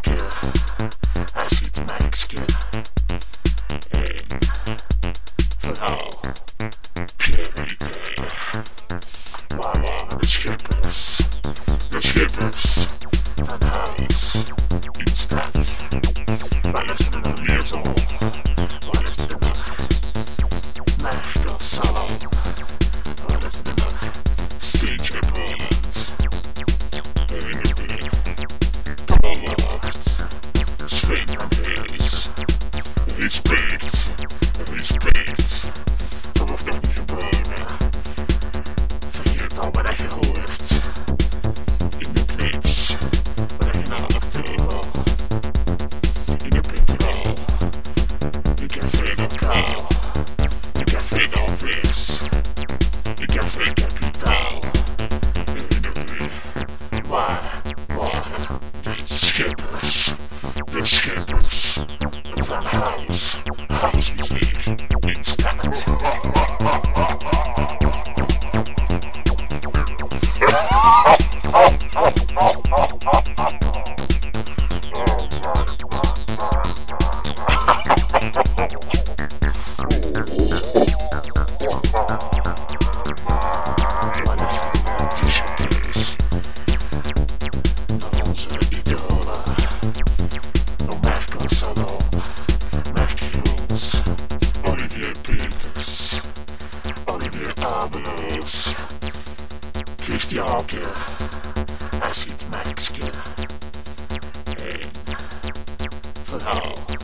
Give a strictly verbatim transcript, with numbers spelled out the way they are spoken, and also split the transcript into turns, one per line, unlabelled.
Jager, Acid Mannequin en verhaal Pierre Ite. Waar waren de schippers, de schippers van huis in stad? Waar is er nog meer zo? Waar is er nog Mechtel Salon? Waar is er nog C J Poland? En ik ben Tolwacht, Sven van Hees. Respect, respect. Dat hoeft nog niet gebeuren. Vergeet al wat je hoort in de clips, wat je naar de film, in de petrol, in café lokaal, in café Alvis, in café Kapitaal, en in de waar waren de schippers, de schippers van house, housemuziek in stad. Christian Hawker, Acid Mannequin en verhaal